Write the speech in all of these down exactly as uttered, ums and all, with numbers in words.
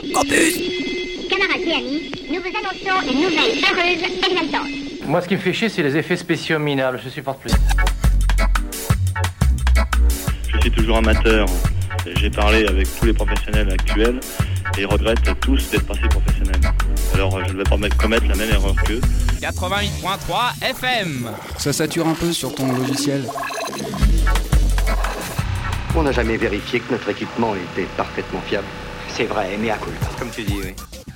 Campus. Camarades et amis, nous vous annonçons une nouvelle heureuse exaltante. Moi, ce qui me fait chier, c'est les effets spéciaux minables. Je supporte plus. Je suis toujours amateur. J'ai parlé avec tous les professionnels actuels et ils regrettent tous d'être passés professionnels. Alors, je ne vais pas commettre la même erreur qu'eux. quatre-vingt-huit virgule trois F M. Ça sature un peu sur ton logiciel. On n'a jamais vérifié que notre équipement était parfaitement fiable. C'est vrai, mais à culpa. Comme tu dis, oui.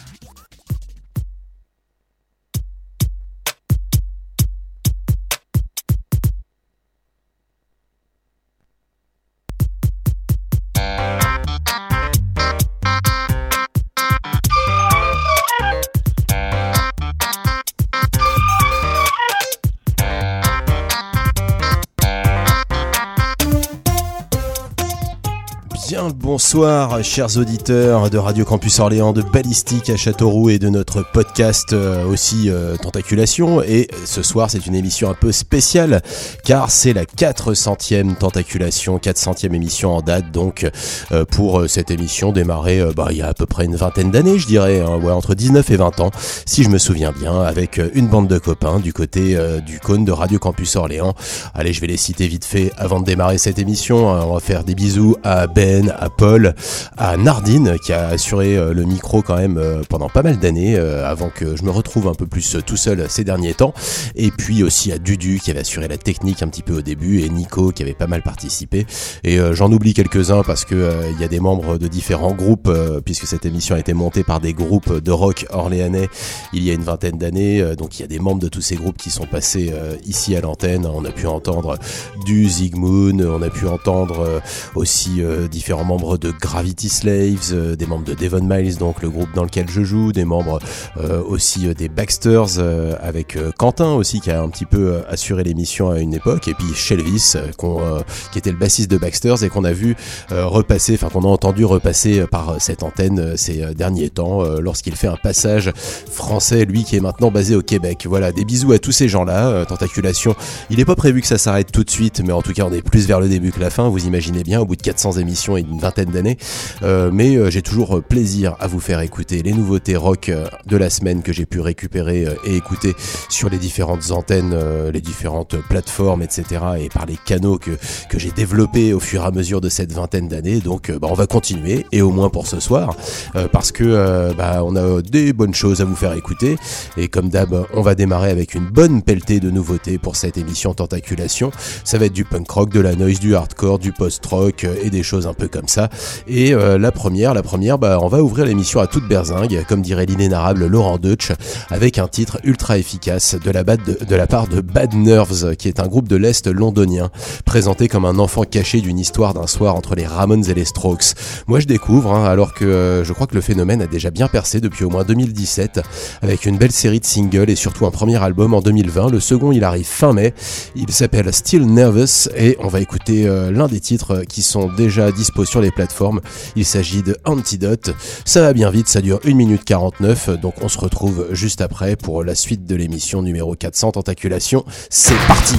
Bien le bonsoir, chers auditeurs de Radio Campus Orléans, de Balistique à Châteauroux et de notre podcast euh, aussi euh, Tentaculation. Et ce soir, c'est une émission un peu spéciale car c'est la quatre centième Tentaculation, quatre centième émission en date. Donc euh, pour euh, cette émission démarrée euh, bah, il y a à peu près une vingtaine d'années, je dirais, hein, ouais, entre dix-neuf et vingt ans, si je me souviens bien, avec euh, une bande de copains du côté euh, du cône de Radio Campus Orléans. Allez, je vais les citer vite fait avant de démarrer cette émission. Hein. On va faire des bisous à Ben, à Paul, à Nardine qui a assuré euh, le micro quand même euh, pendant pas mal d'années euh, avant que je me retrouve un peu plus euh, tout seul ces derniers temps, et puis aussi à Dudu qui avait assuré la technique un petit peu au début, et Nico qui avait pas mal participé, et euh, j'en oublie quelques-uns parce que euh, il y a des membres de différents groupes euh, puisque cette émission a été montée par des groupes de rock orléanais il y a une vingtaine d'années, euh, donc il y a des membres de tous ces groupes qui sont passés euh, ici à l'antenne. On a pu entendre du Zygmunt, on a pu entendre euh, aussi euh, différents membres de Gravity Slaves, euh, des membres de Devon Miles, donc le groupe dans lequel je joue, des membres euh, aussi euh, des Baxters, euh, avec euh, Quentin aussi qui a un petit peu euh, assuré l'émission à une époque, et puis Shelvis euh, qu'on, euh, qui était le bassiste de Baxters et qu'on a vu euh, repasser, enfin qu'on a entendu repasser par euh, cette antenne euh, ces euh, derniers temps euh, lorsqu'il fait un passage français, lui qui est maintenant basé au Québec. Voilà, des bisous à tous ces gens-là. euh, Tentaculation, il n'est pas prévu que ça s'arrête tout de suite, mais en tout cas on est plus vers le début que la fin, vous imaginez bien, au bout de quatre cents émissions et une vingtaine d'années, euh, mais euh, j'ai toujours plaisir à vous faire écouter les nouveautés rock euh, de la semaine que j'ai pu récupérer euh, et écouter sur les différentes antennes, euh, les différentes plateformes, et cetera, et par les canaux que, que j'ai développés au fur et à mesure de cette vingtaine d'années. Donc euh, bah, on va continuer, et au moins pour ce soir, euh, parce que euh, bah, on a des bonnes choses à vous faire écouter, et comme d'hab, on va démarrer avec une bonne pelletée de nouveautés pour cette émission Tentaculation. Ça va être du punk rock, de la noise, du hardcore, du post-rock euh, et des choses un peu comme ça. Et euh, la première, la première, bah, on va ouvrir l'émission à toute berzingue, comme dirait l'inénarrable Laurent Deutsch, avec un titre ultra efficace de la, bad de, de la part de Bad Nerves, qui est un groupe de l'Est londonien, présenté comme un enfant caché d'une histoire d'un soir entre les Ramones et les Strokes. Moi je découvre, hein, alors que euh, je crois que le phénomène a déjà bien percé depuis au moins deux mille dix-sept, avec une belle série de singles et surtout un premier album en deux mille vingt. Le second il arrive fin mai, il s'appelle Still Nervous, et on va écouter euh, l'un des titres qui sont déjà dispo sur les plateformes. Il s'agit de Antidote. Ça va bien vite, ça dure une minute quarante-neuf, donc on se retrouve juste après pour la suite de l'émission numéro quatre cents Tentaculation. C'est parti!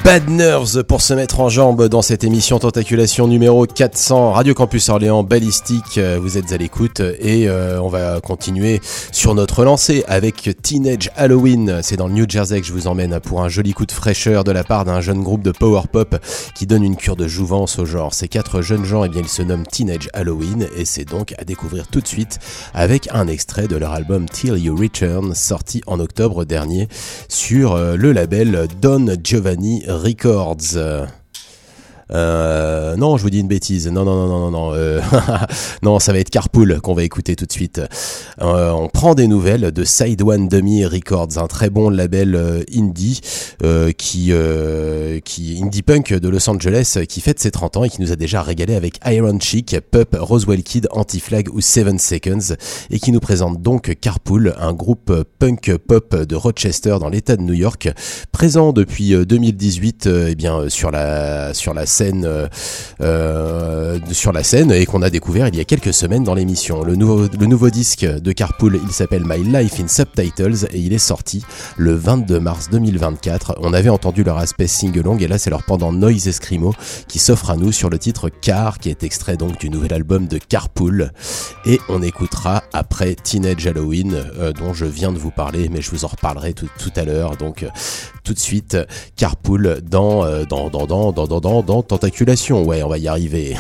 Bad Nerves pour se mettre en jambe dans cette émission Tentaculation numéro quatre cents, Radio Campus Orléans, Ballistique, vous êtes à l'écoute et euh, on va continuer sur notre lancée avec Teenage Halloween. C'est dans le New Jersey que je vous emmène pour un joli coup de fraîcheur de la part d'un jeune groupe de power pop qui donne une cure de jouvence au genre. Ces quatre jeunes gens, eh bien, ils se nomment Teenage Halloween et c'est donc à découvrir tout de suite avec un extrait de leur album Till You Return, sorti en octobre dernier sur euh, le label Don Giovanni Records. Euh, non, je vous dis une bêtise. Non, non, non, non, non, non. Euh, non, ça va être Carpool qu'on va écouter tout de suite. Euh, on prend des nouvelles de Side One Dummy Records, un très bon label euh, indie euh, qui, euh, qui indie punk de Los Angeles, qui fête ses trente ans et qui nous a déjà régalé avec Iron Chic, Pup, Roswell Kid, Anti-Flag ou Seven Seconds, et qui nous présente donc Carpool, un groupe punk pop de Rochester dans l'État de New York, présent depuis deux mille dix-huit, euh, eh bien sur la sur la scène Euh, euh, sur la scène et qu'on a découvert il y a quelques semaines dans l'émission. Le nouveau, le nouveau disque de Carpool, il s'appelle My Life in Subtitles et il est sorti le vingt-deux mars deux mille vingt-quatre. On avait entendu leur aspect sing-along et là c'est leur pendant Noise Escrimo qui s'offre à nous sur le titre Car, qui est extrait donc du nouvel album de Carpool, et on écoutera après Teenage Halloween euh, dont je viens de vous parler, mais je vous en reparlerai tout, tout à l'heure. Donc euh, tout de suite Carpool dans euh, dans dans dans dans dans dans, dans Tentaculation. Ouais, on va y arriver.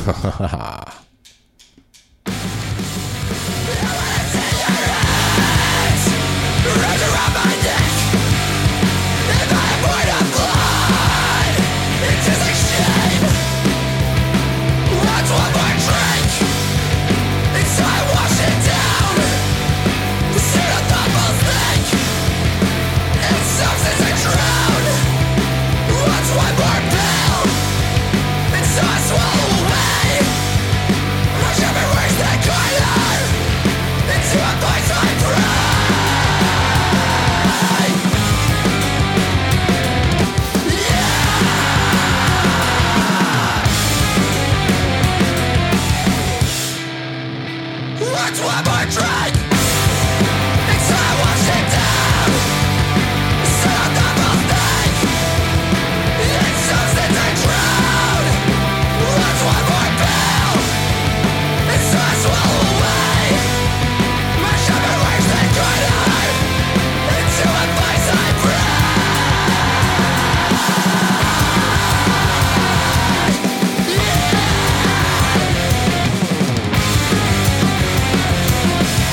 Yeah.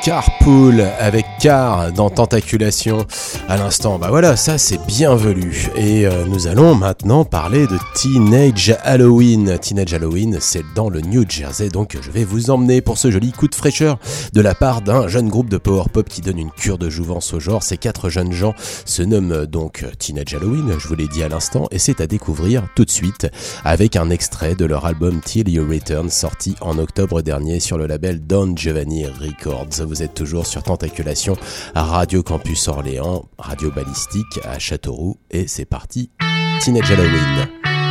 Carpool avec Car dans Tentaculation à l'instant. Bah voilà, ça c'est bienvenu. Et euh, nous allons maintenant parler de Teenage Halloween. Teenage Halloween, c'est dans le New Jersey, donc je vais vous emmener pour ce joli coup de fraîcheur de la part d'un jeune groupe de power pop qui donne une cure de jouvence au genre. Ces quatre jeunes gens se nomment donc Teenage Halloween, je vous l'ai dit à l'instant, et c'est à découvrir tout de suite avec un extrait de leur album Till You Return, sorti en octobre dernier sur le label Don Giovanni Records. Vous êtes toujours sur Tentaculation à Radio Campus Orléans, Radio Balistique à Châteauroux, et c'est parti, Teenage Halloween.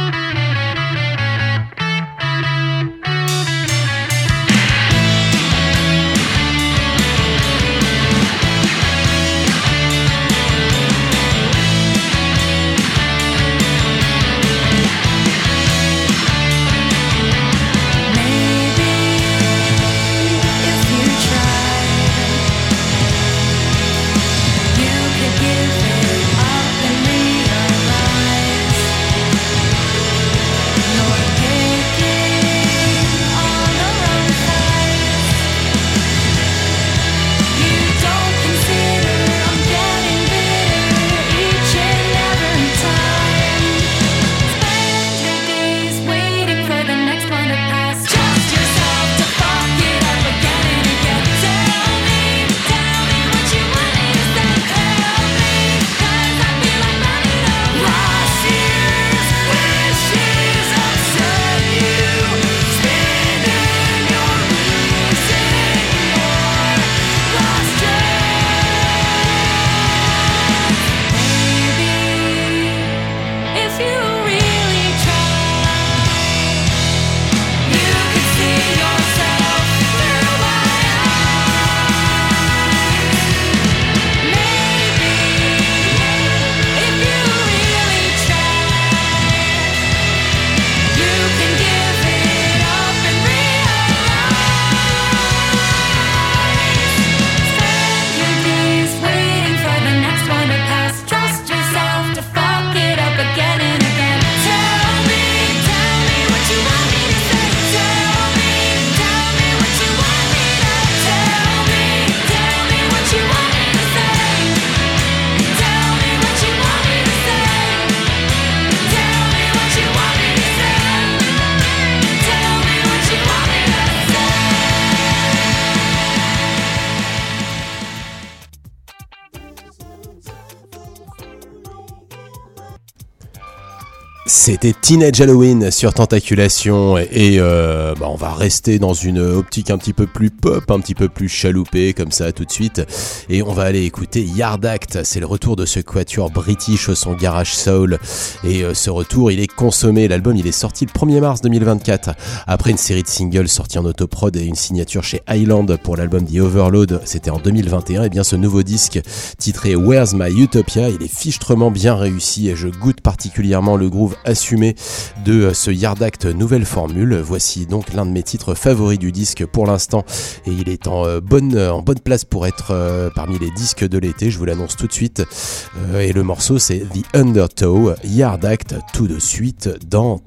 C'était Teenage Halloween sur Tentaculation et euh, bah on va rester dans une optique un petit peu plus pop, un petit peu plus chaloupée comme ça tout de suite, et on va aller écouter Yard Act. C'est le retour de ce quatuor british au son garage soul, et euh, ce retour il est consommé. L'album il est sorti le premier mars deux mille vingt-quatre après une série de singles sortis en autoprod et une signature chez Island pour l'album The Overload, c'était en deux mille vingt et un. Et bien ce nouveau disque titré Where's My Utopia, il est fichtrement bien réussi et je goûte particulièrement le groove assumé de ce Yard Act nouvelle formule. Voici donc l'un de mes titres favoris du disque pour l'instant, et il est en bonne, en bonne place pour être euh, parmi les disques de l'été, je vous l'annonce tout de suite. Euh, et le morceau c'est The Undertow, Yard Act, tout de suite dans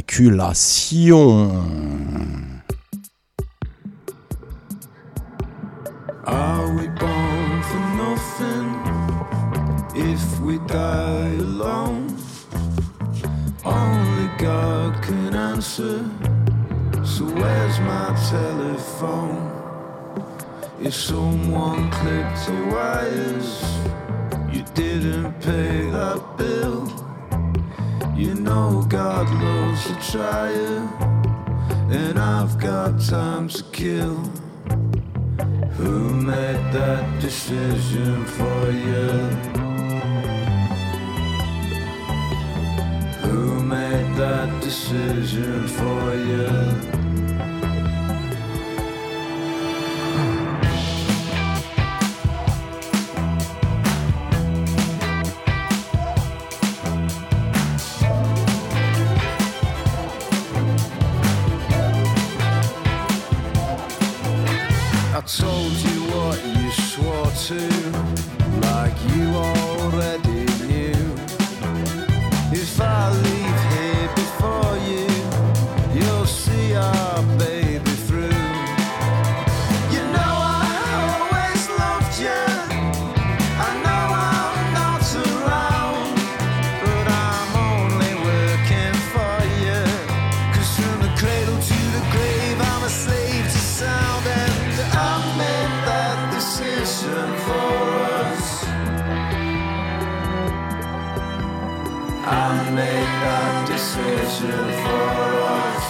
Tentaculation. Are we born for nothing if we die alone? Only God can answer, so where's my telephone? If someone clipped the wires, you didn't pay that bill. You know God loves a trier, and I've got time to kill. Who made that decision for you? Who made that decision for you? I told you what you swore to, like you already knew. If I leave here before you, you'll see our baby through. You know I always decision for us.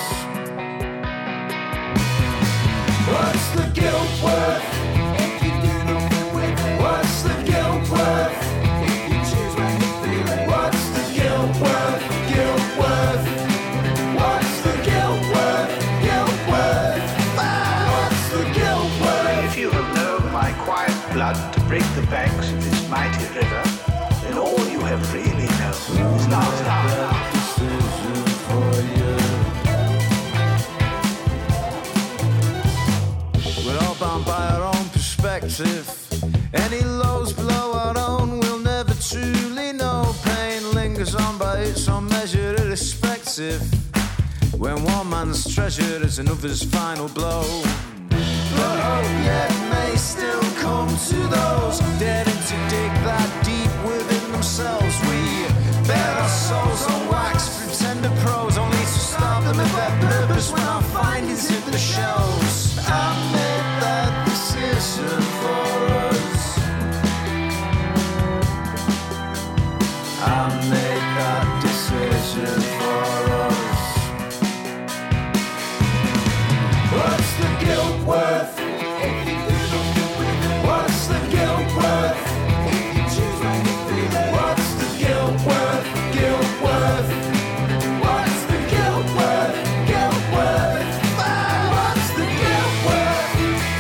What's the guilt worth? If you do nothing with it. What's the guilt worth? If you choose when you feel it. What's the guilt worth? Guilt worth. What's the guilt worth? Guilt worth. Ah, what's the guilt worth? If you have known my quiet blood to break the banks of this mighty river, then all you have really known is love, love, love. Decision for you. We're all bound by our own perspective. Any lows below our own we'll never truly know. Pain lingers on by its own measure, irrespective. When one man's treasure is another's final blow. But hope yet may still come to those daring to dig that deep within themselves. We bear our souls on wax through tender prose, only to stop them at their purpose when our findings hit the shelves. I made that decision for us. I made that decision for us. What's the guilt worth? If you do nothing with it. What's the guilt worth? If you choose when you feel it. What's the guilt worth? Guilt worth. What's the guilt worth? Guilt worth. Ah, what's the guilt worth?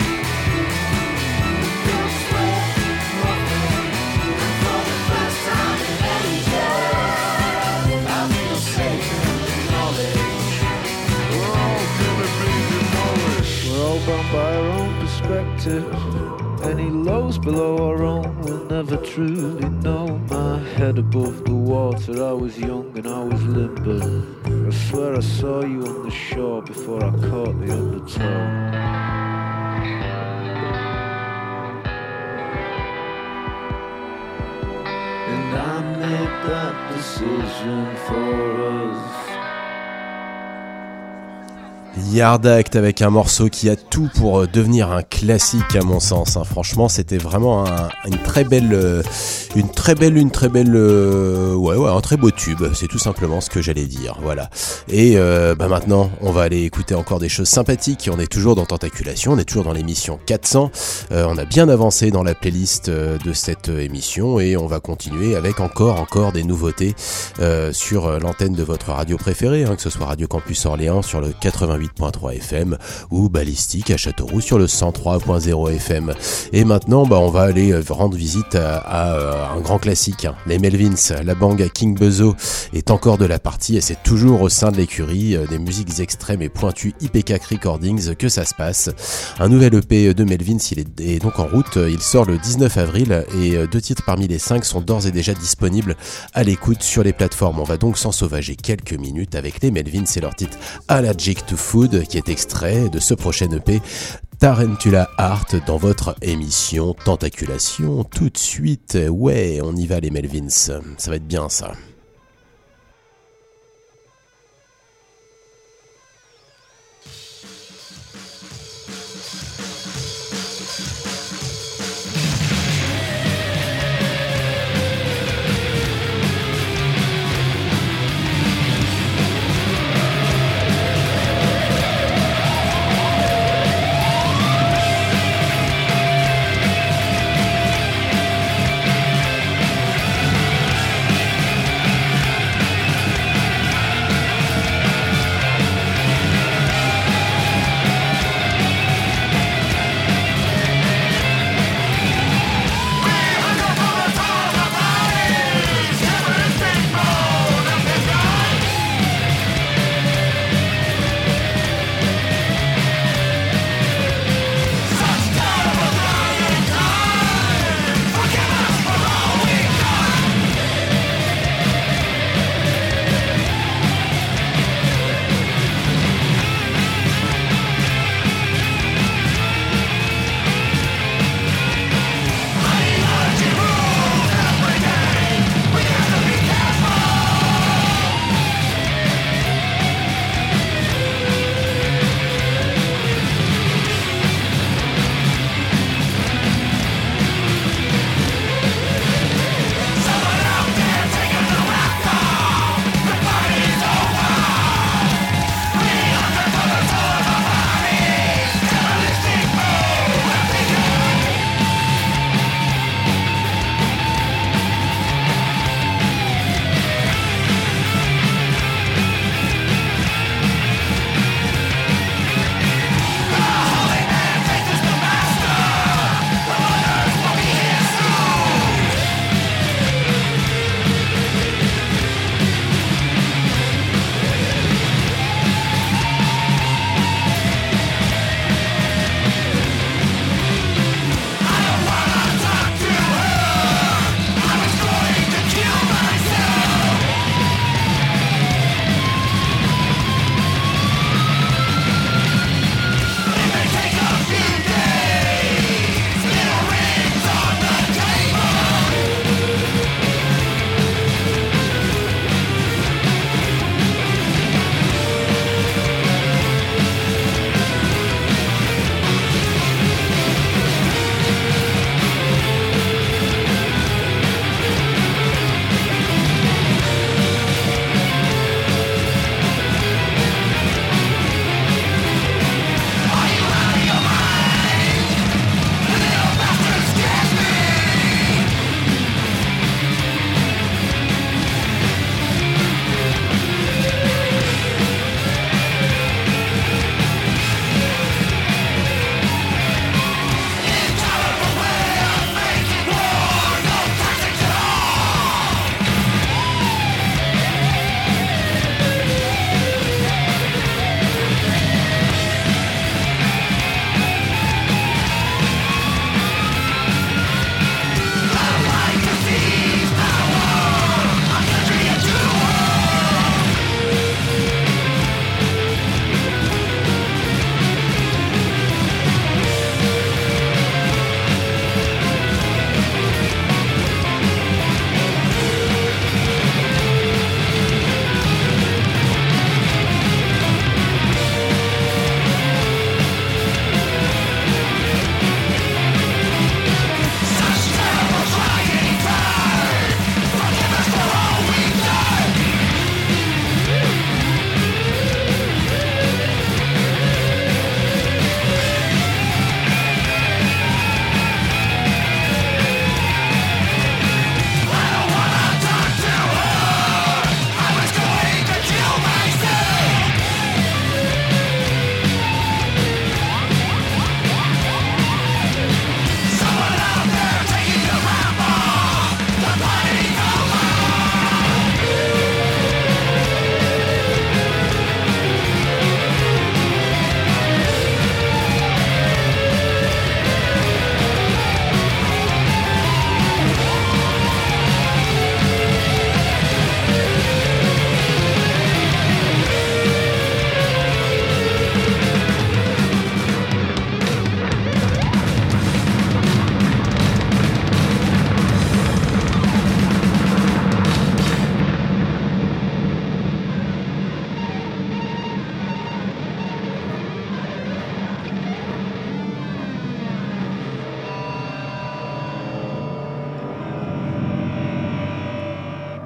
Guilt worth nothing. And for the first time in ages, I feel safe in knowledge. We're all gonna be demolished. We're all bound by our own perspective. Any lows below our own will never truly know. My head above the water, I was young and I was limber. I swear I saw you on the shore before I caught the undertow. And I made that decision for us. Yard Act avec un morceau qui a tout pour devenir un classique à mon sens. Hein. Franchement, c'était vraiment un, une très belle, euh, une très belle, une très belle, euh, ouais, ouais, un très beau tube. C'est tout simplement ce que j'allais dire. Voilà. Et euh, bah maintenant, on va aller écouter encore des choses sympathiques. On est toujours dans Tentaculation, on est toujours dans l'émission quatre cents. Euh, on a bien avancé dans la playlist euh, de cette euh, émission et on va continuer avec encore, encore des nouveautés euh, sur euh, l'antenne de votre radio préférée, hein, que ce soit Radio Campus Orléans sur le quatre-vingt-huit point trois F M ou Ballistique à Châteauroux sur le cent trois point zéro F M. Et maintenant, bah, on va aller rendre visite à, à, à un grand classique, hein, les Melvins. La bande à King Buzzo est encore de la partie et c'est toujours au sein de l'écurie euh, des musiques extrêmes et pointues I P K Recordings que ça se passe. Un nouvel E P de Melvins, il est, est donc en route, il sort le dix-neuf avril et deux titres parmi les cinq sont d'ores et déjà disponibles à l'écoute sur les plateformes. On va donc s'ensauvager quelques minutes avec les Melvins et leur titre Allergic to Food qui est extrait de ce prochain E P Tarantula Art dans votre émission Tentaculation. Tout de suite, ouais, on y va les Melvins, ça va être bien ça. We'll be right back.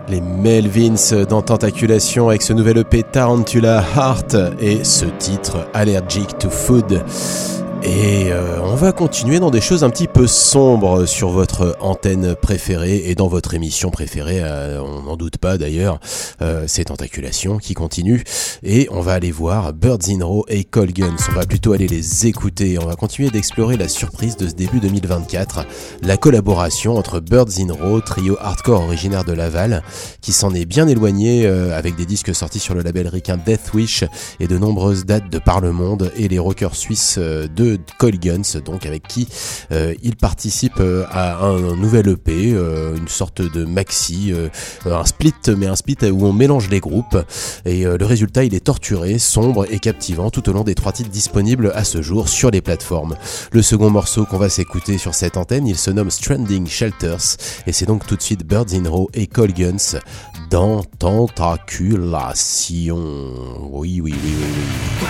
Les Melvins dans Tentaculation avec ce nouvel E P Tarantula Heart et ce titre Allergic to Food. Et euh, on va continuer dans des choses un petit peu sombres sur votre antenne préférée et dans votre émission préférée, euh, on n'en doute pas d'ailleurs, euh, c'est Tentaculation qui continue et on va aller voir Birds in Row et Colguns, on va plutôt aller les écouter, on va continuer d'explorer la surprise de ce début deux mille vingt-quatre, la collaboration entre Birds in Row, trio hardcore originaire de Laval, qui s'en est bien éloigné euh, avec des disques sortis sur le label ricain Death Wish et de nombreuses dates de par le monde, et les rockers suisses euh, de Colguns, donc avec qui euh, il participe euh, à un, un nouvel E P, euh, une sorte de maxi, euh, un split, mais un split où on mélange les groupes, et euh, le résultat il est torturé, sombre et captivant tout au long des trois titres disponibles à ce jour sur les plateformes. Le second morceau qu'on va s'écouter sur cette antenne, il se nomme Stranding Shelters, et c'est donc tout de suite Birds in Row et Colguns dans Tentaculation. Oui, oui, oui, oui, oui.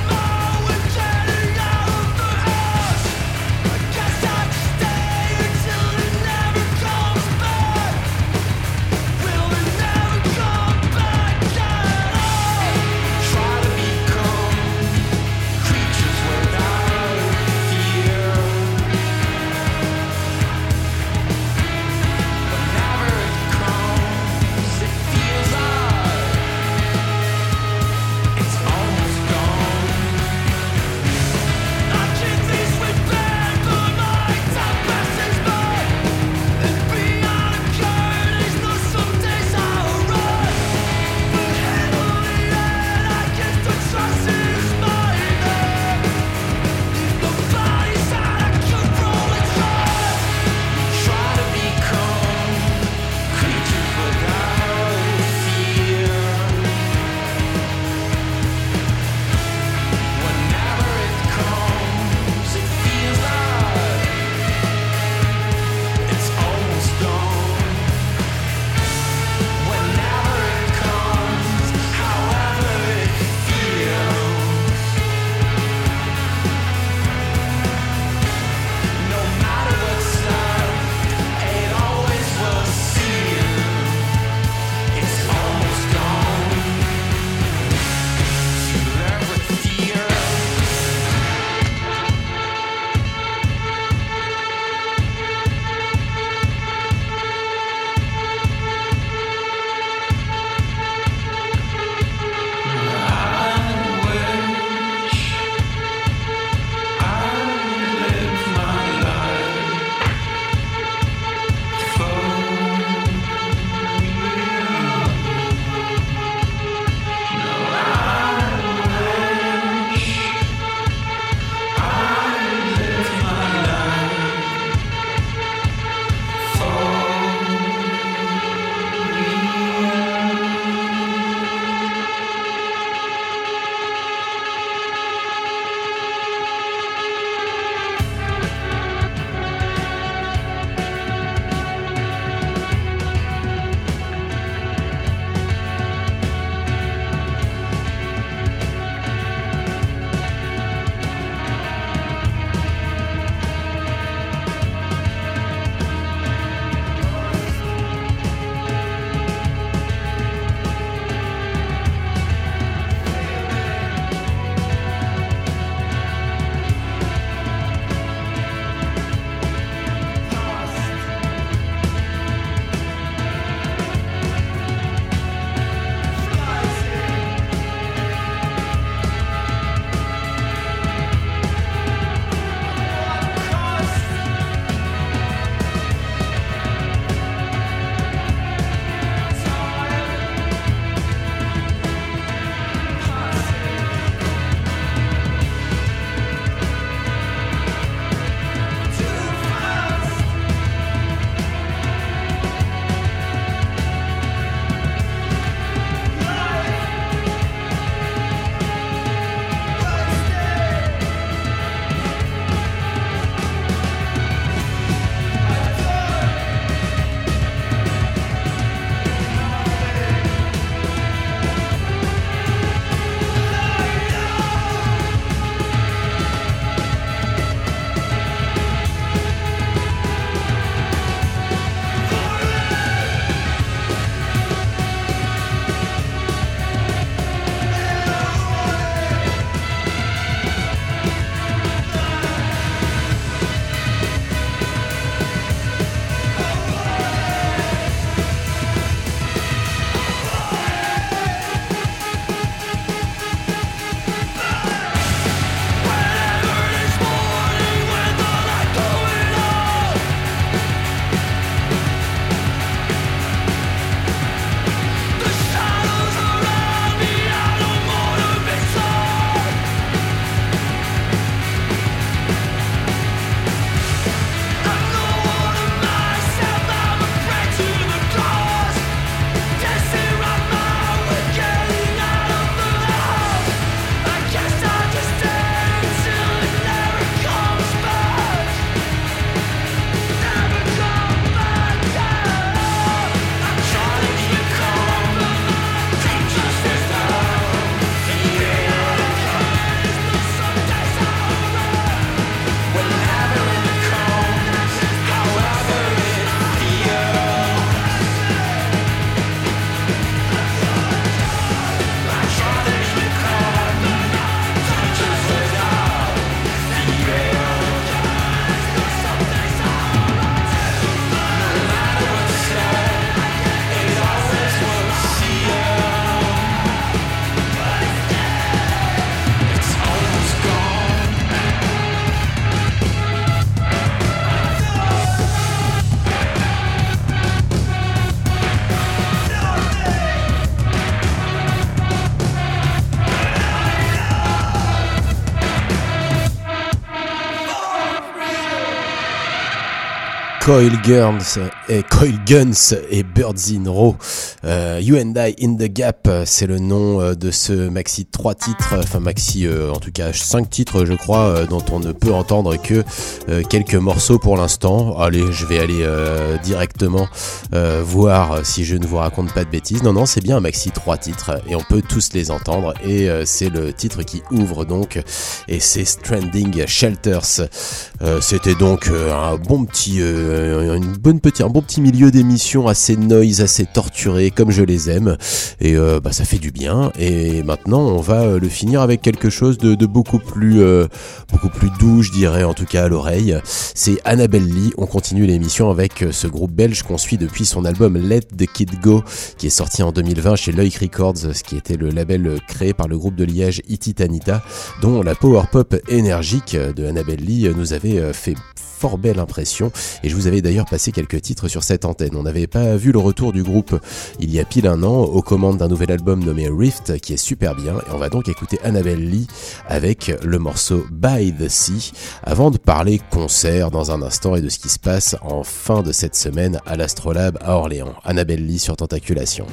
Stay Coil Guns et Coil Guns et Birds in Row. Euh, You and I in the Gap, c'est le nom de ce maxi de trois titres, enfin maxi euh, en tout cas cinq titres je crois, euh, dont on ne peut entendre que euh, quelques morceaux pour l'instant. Allez, je vais aller euh, directement euh, voir si je ne vous raconte pas de bêtises. Non non, c'est bien un maxi trois titres et on peut tous les entendre et euh, c'est le titre qui ouvre donc et c'est Stranding Shelters. Euh, c'était donc euh, un bon petit euh, une bonne petit, un bon petit milieu d'émission assez noise, assez torturé comme je les aime et euh, bah, ça fait du bien. Et maintenant on va euh, le finir avec quelque chose de, de beaucoup plus euh, beaucoup plus doux, je dirais, en tout cas à l'oreille. C'est Annabelle Lee. On continue l'émission avec euh, ce groupe belge qu'on suit depuis son album Let the Kid Go qui est sorti en deux mille vingt chez Loïc Records, ce qui était le label créé par le groupe de Liège Ititanita, dont la power pop énergique de Annabelle Lee nous avait fait fort belle impression et je vous avais d'ailleurs passé quelques titres sur cette antenne. On n'avait pas vu le retour du groupe il y a pile un an aux commandes d'un nouvel album nommé Rift qui est super bien et on va donc écouter Annabelle Lee avec le morceau By the Sea avant de parler concert dans un instant et de ce qui se passe en fin de cette semaine à l'Astrolabe à Orléans. Annabelle Lee sur Tentaculation.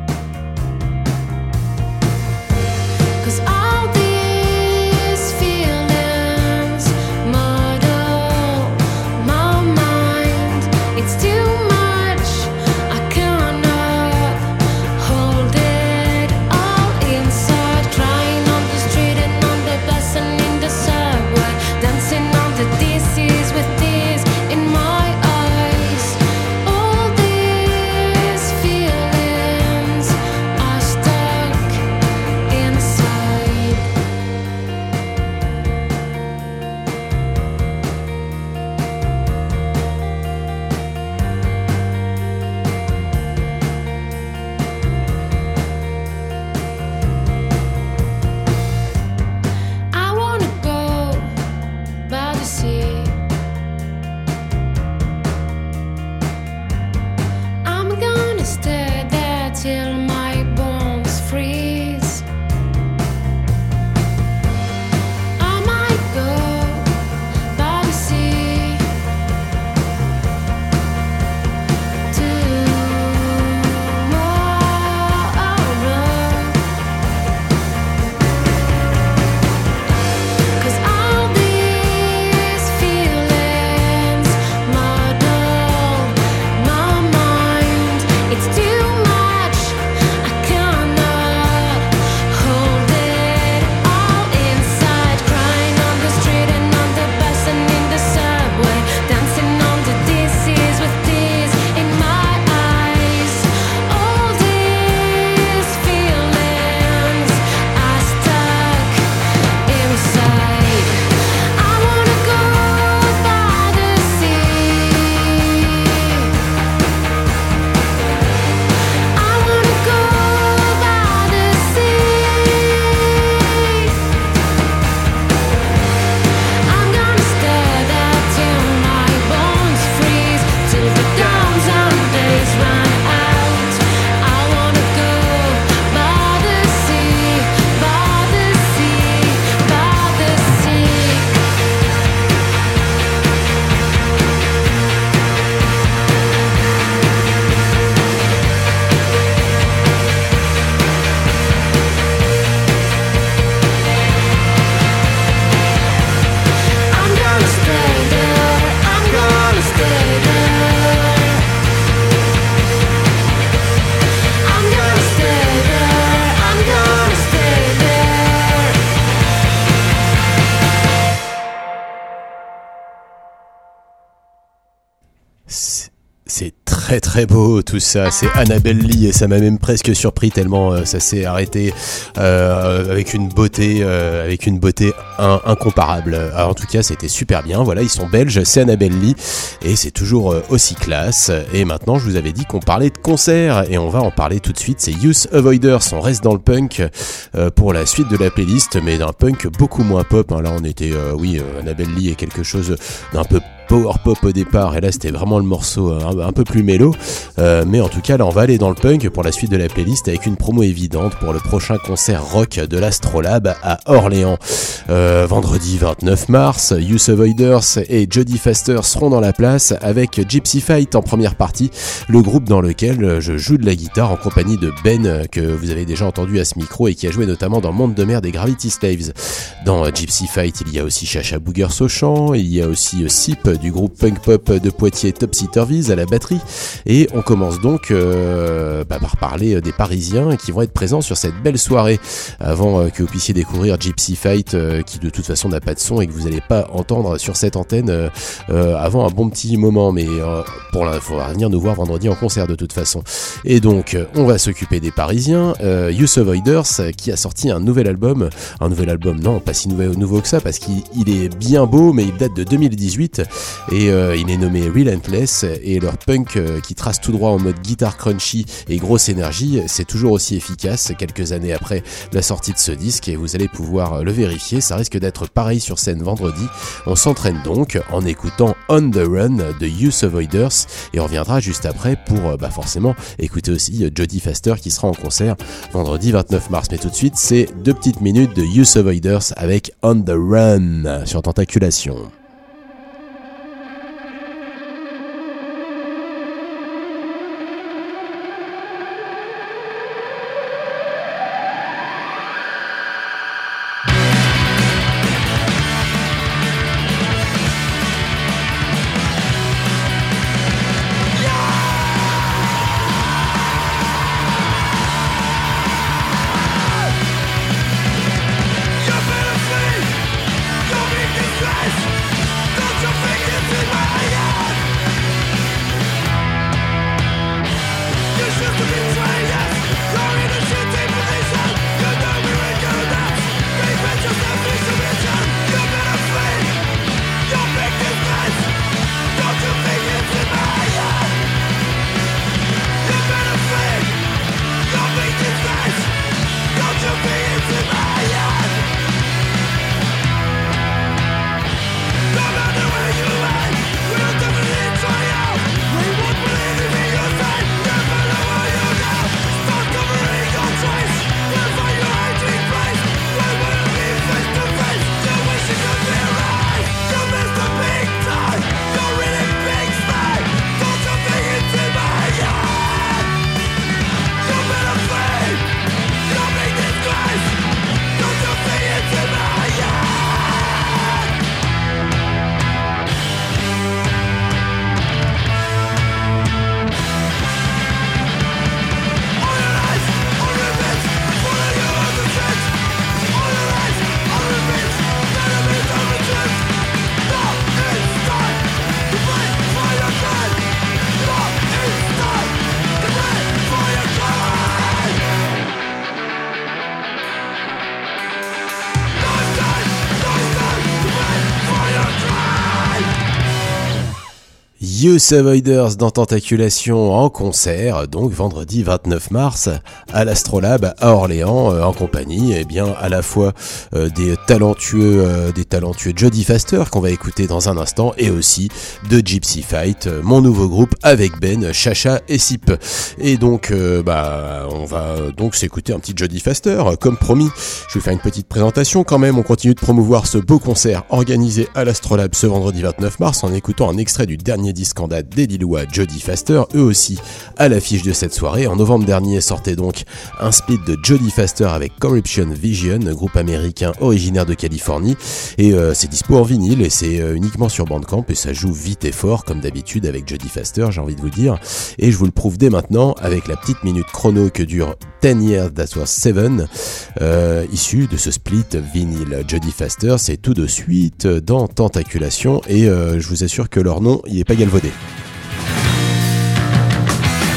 Feel très très beau tout ça, c'est Annabelle Lee et ça m'a même presque surpris tellement euh, ça s'est arrêté euh, avec une beauté, euh, avec une beauté in- incomparable. Alors, en tout cas c'était super bien, voilà ils sont belges, c'est Annabelle Lee et c'est toujours euh, aussi classe. Et maintenant je vous avais dit qu'on parlait de concert et on va en parler tout de suite, c'est Youth Avoiders, on reste dans le punk euh, pour la suite de la playlist mais d'un punk beaucoup moins pop, hein. Là on était, euh, oui euh, Annabelle Lee est quelque chose d'un peu power pop au départ et là c'était vraiment le morceau un, un peu plus mélo, euh, mais en tout cas là on va aller dans le punk pour la suite de la playlist avec une promo évidente pour le prochain concert rock de l'Astrolabe à Orléans, euh, vendredi vingt-neuf mars. Youth Avoiders et Jodie Foster seront dans la place avec Gypsy Fight en première partie, le groupe dans lequel je joue de la guitare en compagnie de Ben que vous avez déjà entendu à ce micro et qui a joué notamment dans Monde de Merde et Gravity Slaves. Dans Gypsy Fight il y a aussi Chacha Boogers au chant, il y a aussi Sip du groupe punk pop de Poitiers Topsy Turvies à la batterie et on commence donc euh, bah, par parler des Parisiens qui vont être présents sur cette belle soirée avant euh, que vous puissiez découvrir Gypsy Fight euh, qui de toute façon n'a pas de son et que vous n'allez pas entendre sur cette antenne euh, euh, avant un bon petit moment, mais euh, pour il faudra venir nous voir vendredi en concert de toute façon. Et donc on va s'occuper des Parisiens, euh, Youth Avoiders qui a sorti un nouvel album, un nouvel album non pas si nouveau, nouveau que ça parce qu'il il est bien beau mais il date de deux mille dix-huit et euh, il est nommé Relentless et leur punk euh, qui trace tout droit en mode guitare crunchy et grosse énergie, c'est toujours aussi efficace quelques années après la sortie de ce disque et vous allez pouvoir le vérifier, ça risque d'être pareil sur scène vendredi. On s'entraîne donc en écoutant On The Run de Youth Avoiders et on reviendra juste après pour euh, bah forcément écouter aussi euh, Jodie Foster qui sera en concert vendredi vingt-neuf mars, mais tout de suite c'est deux petites minutes de Youth Avoiders avec On The Run sur Tentaculation. Youth Avoiders dans Tentaculation en concert, donc vendredi vingt-neuf mars à l'Astrolabe à Orléans, euh, en compagnie eh bien à la fois euh, des talentueux euh, des talentueux Jodie Foster qu'on va écouter dans un instant et aussi de Gypsy Fight, euh, mon nouveau groupe avec Ben, Chacha et Sip. Et donc euh, bah on va donc s'écouter un petit Jodie Foster comme promis. Je vais faire une petite présentation quand même. On continue de promouvoir ce beau concert organisé à l'Astrolabe ce vendredi vingt-neuf mars en écoutant un extrait du dernier disque en date des Lillois Jodie Foster, eux aussi à l'affiche de cette soirée. En novembre dernier sortait donc un split de Jodie Foster avec Corruption Vision, groupe américain originaire de Californie, et euh, c'est dispo en vinyle et c'est euh, uniquement sur Bandcamp et ça joue vite et fort comme d'habitude avec Jodie Foster, j'ai envie de vous dire, et je vous le prouve dès maintenant avec la petite minute chrono que dure ten years That Was Seven, euh, issu de ce split vinyle. Jodie Foster, c'est tout de suite dans Tentaculation et euh, je vous assure que leur nom il est pas galvaudé.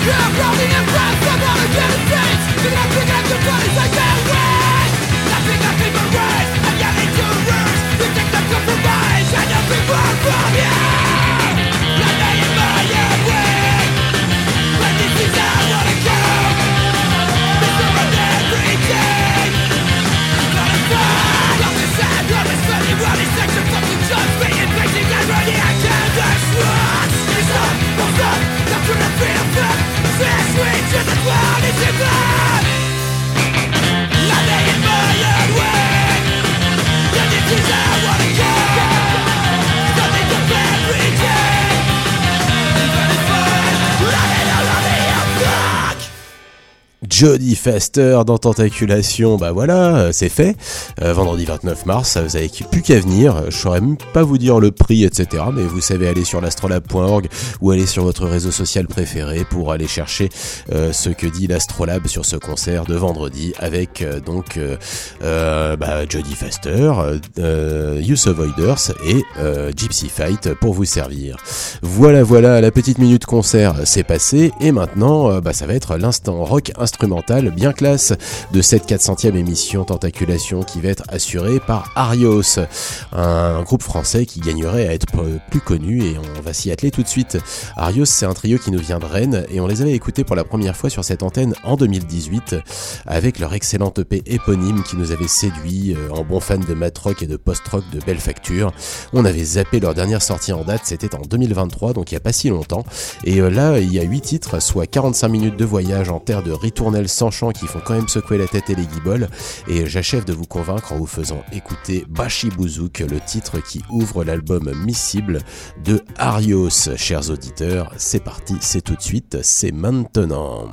Jodie Foster dans Tentaculation, bah voilà, c'est fait. Euh, vendredi vingt-neuf mars, vous avez plus qu'à venir. Je saurais même pas vous dire le prix, et cetera. Mais vous savez aller sur l'astrolabe point org ou aller sur votre réseau social préféré pour aller chercher euh, ce que dit l'astrolabe sur ce concert de vendredi avec euh, donc euh, euh, bah, Jodie Foster, euh, Youth Avoiders et euh, Gypsy Fight pour vous servir. Voilà, voilà, la petite minute concert c'est passé et maintenant euh, bah, ça va être l'instant rock instrumental bien classe de cette quatre centième émission Tentaculation qui va être assurée par Arios, un groupe français qui gagnerait à être plus connu et on va s'y atteler tout de suite. Arios, c'est un trio qui nous vient de Rennes et on les avait écoutés pour la première fois sur cette antenne en deux mille dix-huit avec leur excellent E P éponyme qui nous avait séduit en bon fan de mat rock et de post-rock de belle facture. On avait zappé leur dernière sortie en date, c'était en deux mille vingt-trois, donc il n'y a pas si longtemps, et là il y a huit titres, soit quarante-cinq minutes de voyage en terre de ritournelles sans chant qui font quand même secouer la tête et les guibolles, et j'achève de vous convaincre en vous faisant écouter Bashi Bouzouk, le titre qui ouvre l'album Miscible de Arios. Chers auditeurs, c'est parti, c'est tout de suite, c'est maintenant.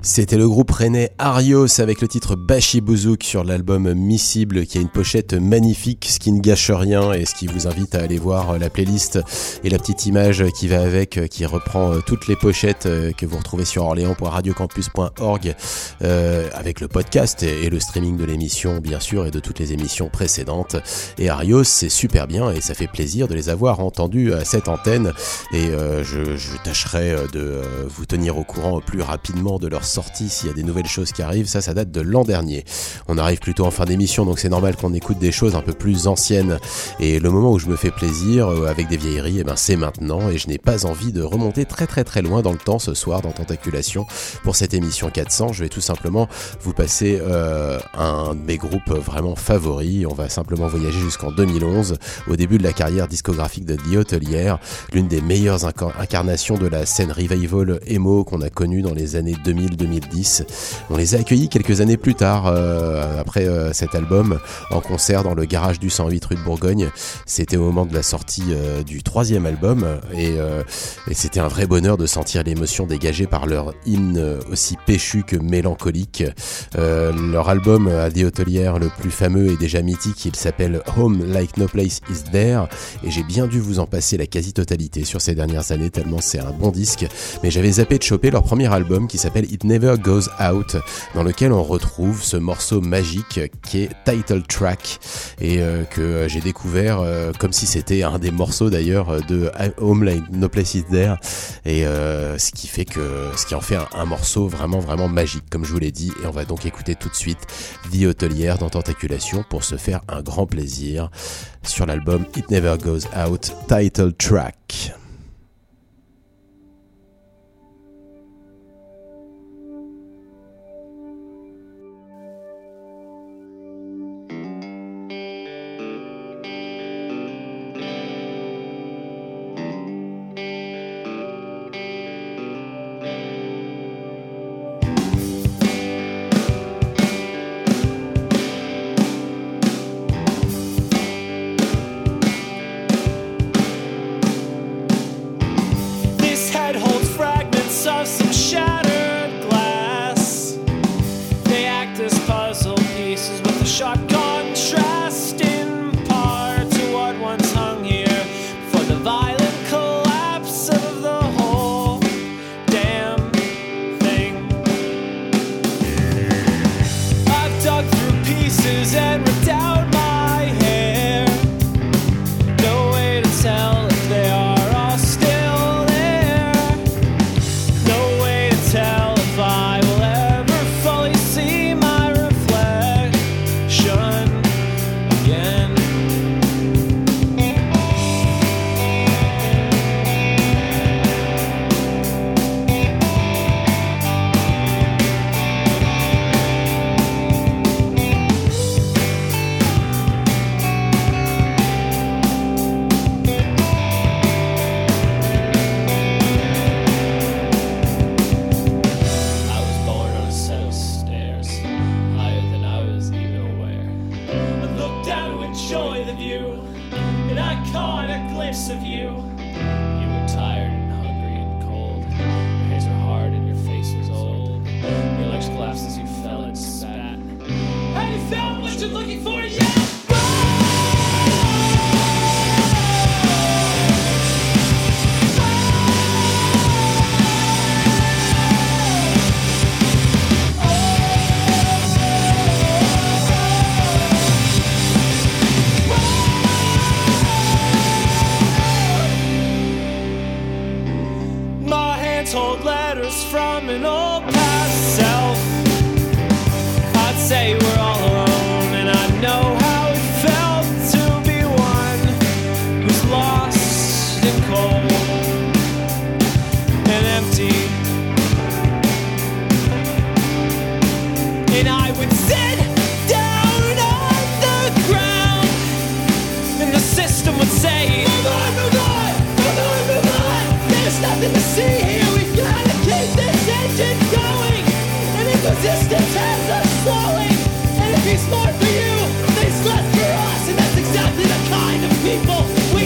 C'était le groupe rennais Arios avec le titre Bashi Bouzouk sur l'album Miscible qui a une pochette magnifique, ce qui ne gâche rien et ce qui vous invite à aller voir la playlist et la petite image qui va avec, qui reprend toutes les pochettes que vous retrouvez sur orléans point radiocampus point org euh, avec le podcast et, et le streaming de l'émission bien sûr et de toutes les émissions précédentes. Et Arios, c'est super bien et ça fait plaisir de les avoir entendus à cette antenne et euh, je, je tâcherai de euh, vous tenir au courant au plus rapidement de leur sortie s'il y a des nouvelles choses qui arrivent. Ça, ça date de l'an dernier. On arrive plutôt en fin d'émission, donc c'est normal qu'on écoute des choses un peu plus anciennes. Et le moment où je me fais plaisir euh, avec des vieilleries, eh ben, c'est maintenant. Et je n'ai pas envie de remonter très très très loin dans le temps ce soir dans Tentaculation. Pour cette émission quatre cents, je vais tout simplement vous passer euh, un de mes groupes vraiment favoris. On va simplement voyager jusqu'en deux mille onze, au début de la carrière discographique de The Hotelier, l'une des meilleures inc- incarnations de la scène revival emo qu'on a connue dans les années deux mille deux mille dix. On les a accueillis quelques années plus tard, euh, après euh, cet album, en concert dans le garage du cent huit rue de Bourgogne. C'était au moment de la sortie euh, du troisième album, et, euh, et c'était un vrai bonheur de sentir l'émotion dégagée par leur hymne aussi péchu que mélancolique. Euh, leur album à The Hotelier, le plus fameux et déjà mythique, il s'appelle Home Like No Place Is There, et j'ai bien dû vous en passer la quasi-totalité sur ces dernières années, tellement c'est un bon disque. Mais j'avais zappé de choper leur premier album qui s'appelle It Never Goes Out, dans lequel on retrouve ce morceau magique qui est Title Track, et euh, que j'ai découvert euh, comme si c'était un des morceaux d'ailleurs de Home Like No Place Is There, et euh, ce qui fait que ce qui en fait un, un morceau vraiment vraiment magique comme je vous l'ai dit. Et on va donc écouter tout de suite The Hotelier dans Tentaculation pour se faire un grand plaisir sur l'album It Never Goes Out, Title Track.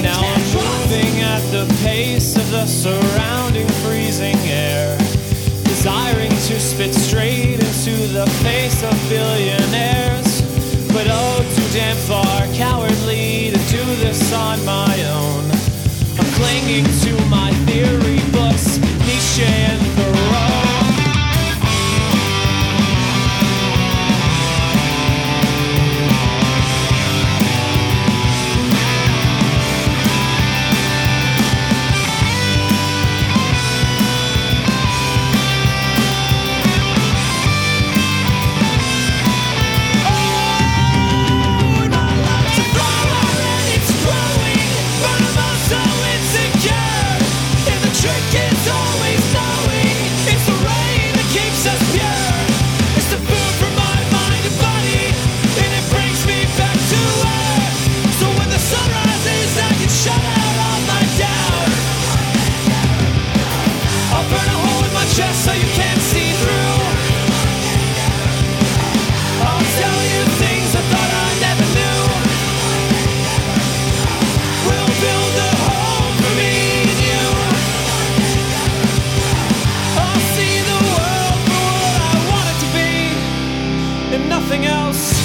The pace of the surrounding freezing air is desiring to spit straight into the face of billionaires. But oh, too damn far cowardly to do this on my own. I'm clinging to my theory books, Nietzsche and Thoreau. Just so you can't see through. I'll tell you things I thought I never knew. We'll build a home for me and you. I'll see the world for what I want it to be, and nothing else.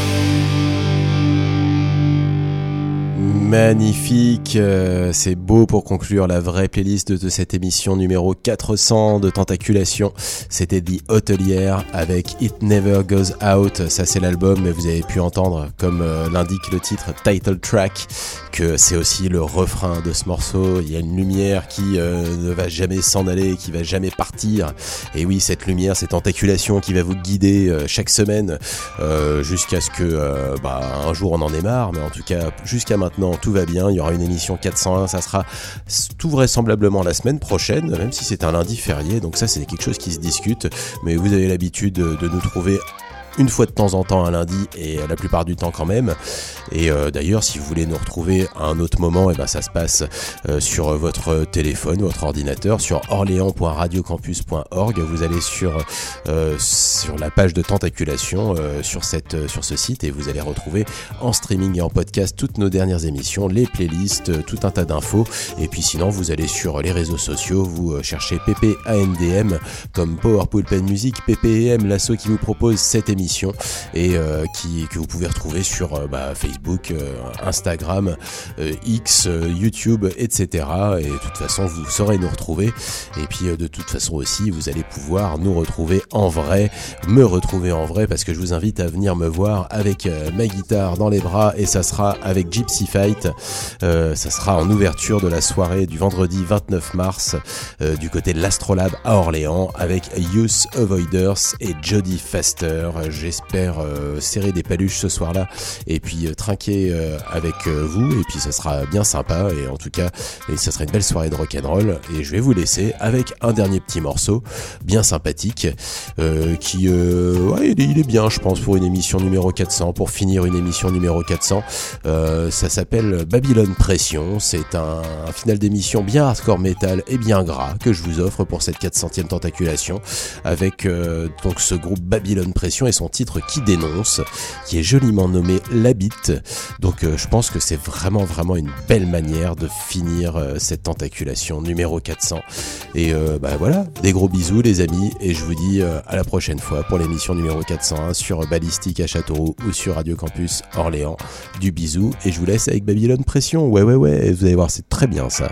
Magnifique, euh, c'est beau pour conclure la vraie playlist de cette émission numéro quatre cents de Tentaculation. C'était The Hotelier avec It Never Goes Out, ça c'est l'album, mais vous avez pu entendre, comme euh, l'indique le titre, title track, que c'est aussi le refrain de ce morceau. Il y a une lumière qui euh, ne va jamais s'en aller, qui va jamais partir, et oui, cette lumière, cette Tentaculation qui va vous guider euh, chaque semaine euh, jusqu'à ce que euh, bah, un jour on en ait marre, mais en tout cas jusqu'à maintenant tout va bien. Il y aura une émission quatre cent un, ça sera tout vraisemblablement la semaine prochaine, même si c'est un lundi férié, donc ça c'est quelque chose qui se discute, mais vous avez l'habitude de nous trouver une fois de temps en temps un lundi, et la plupart du temps quand même. Et euh, d'ailleurs, si vous voulez nous retrouver à un autre moment, et ben ça se passe euh, sur votre téléphone, votre ordinateur, sur orléans point radiocampus point org. Vous allez sur euh, sur la page de Tentaculation euh, sur cette euh, sur ce site, et vous allez retrouver en streaming et en podcast toutes nos dernières émissions, les playlists, euh, tout un tas d'infos. Et puis sinon, vous allez sur les réseaux sociaux, vous euh, cherchez P P A N D M comme Power Pulpen Music, P P M, l'asso qui vous propose cette émission, et euh, qui, que vous pouvez retrouver sur euh, bah, Facebook, euh, Instagram, euh, X, euh, YouTube, et cetera. Et de toute façon, vous saurez nous retrouver. Et puis euh, de toute façon aussi, vous allez pouvoir nous retrouver en vrai, me retrouver en vrai, parce que je vous invite à venir me voir avec euh, ma guitare dans les bras, et ça sera avec Gypsy Fight. Euh, ça sera en ouverture de la soirée du vendredi vingt-neuf mars euh, du côté de l'Astrolabe à Orléans, avec Youth Avoiders et Jodie Faster. J'espère euh, serrer des paluches ce soir-là, et puis euh, trinquer euh, avec euh, vous, et puis ça sera bien sympa, et en tout cas, et ça sera une belle soirée de rock'n'roll. Et je vais vous laisser avec un dernier petit morceau bien sympathique, euh, qui euh, ouais, il est, il est bien, je pense, pour une émission numéro quatre cents, pour finir une émission numéro quatre cents. Euh, ça s'appelle Babylone Pression. C'est un, un final d'émission bien hardcore metal et bien gras que je vous offre pour cette quatre centième Tentaculation, avec euh, donc ce groupe Babylone Pression et son titre qui dénonce, qui est joliment nommé L'Habit. Donc euh, je pense que c'est vraiment vraiment une belle manière de finir euh, cette Tentaculation numéro quatre cents. Et euh, bah voilà, des gros bisous les amis, et je vous dis euh, à la prochaine fois pour l'émission numéro quatre cent un sur Ballistique à Châteauroux ou sur Radio Campus Orléans. Du bisou, et je vous laisse avec Babylone Pression. Ouais ouais ouais, vous allez voir, c'est très bien ça.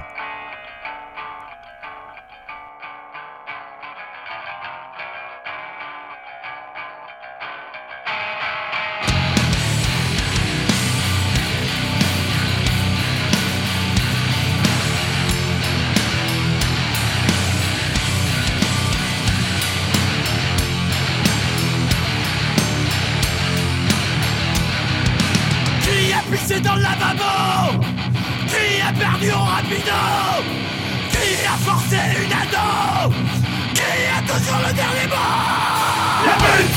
C'est dans le lavabo. Qui a perdu au rapido? Qui a forcé une ado? Qui a toujours le dernier mot? La bête!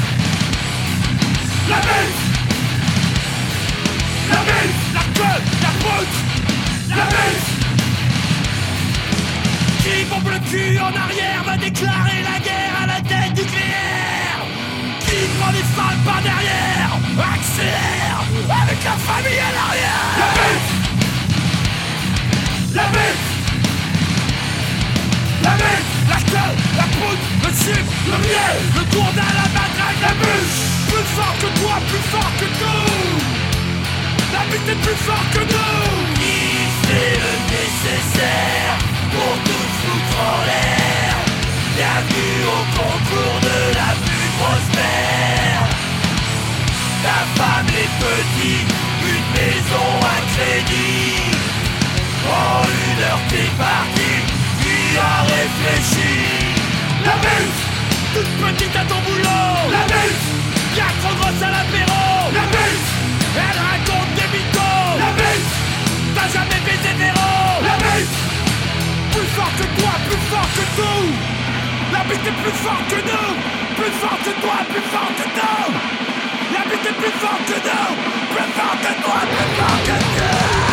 La bête! La bête! La queue! La poutre! La bête! Qui pompe le cul en arrière va déclarer la guerre à la tête nucléaire? Qui prend les femmes par derrière? Accélère avec la famille à l'arrière. La bête! La bête! La bête! La queue! La poutre! chiffre, le biais, le tournal, la matraque, la bûche. Plus fort que toi, plus fort que nous. La bite est plus fort que nous. Il fait le nécessaire pour tous foutre en l'air. Bienvenue au concours de la plus grosse merde. Ta femme est petite, une maison à crédit. En une heure t'es parti, tu as réfléchi. La bute, toute petite à ton boulot. La bute, bien trop grosse à l'apéro. La bute, elle raconte des mythos. La bute, t'as jamais baisé Véro. La bute, plus fort que toi, plus fort que tout. La bite est plus fort que nous. Plus fort que toi, plus fort que nous. La bite est plus fort que nous. Plus fort que toi, plus fort que nous.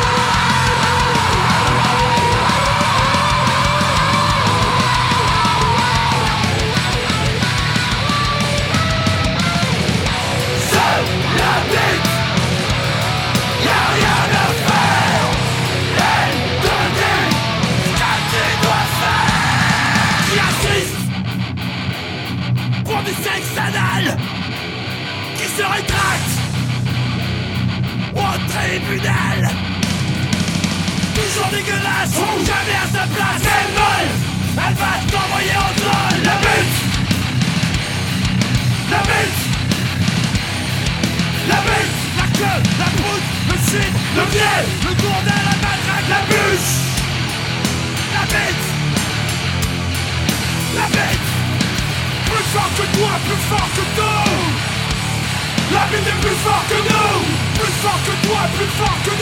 Du sexe anal qui se rétracte au tribunal. Toujours dégueulasse, oh. Jamais à sa place. Elle molle, elle va t'envoyer en troll. La bute, la bute, la bute, la queue, la poutre, le shit, le pied, le tournel, la matraque, la bûche. La bête, la bête. Plus fort que toi, plus fort que nous. La bite est plus fort que nous. Plus fort que toi, plus fort que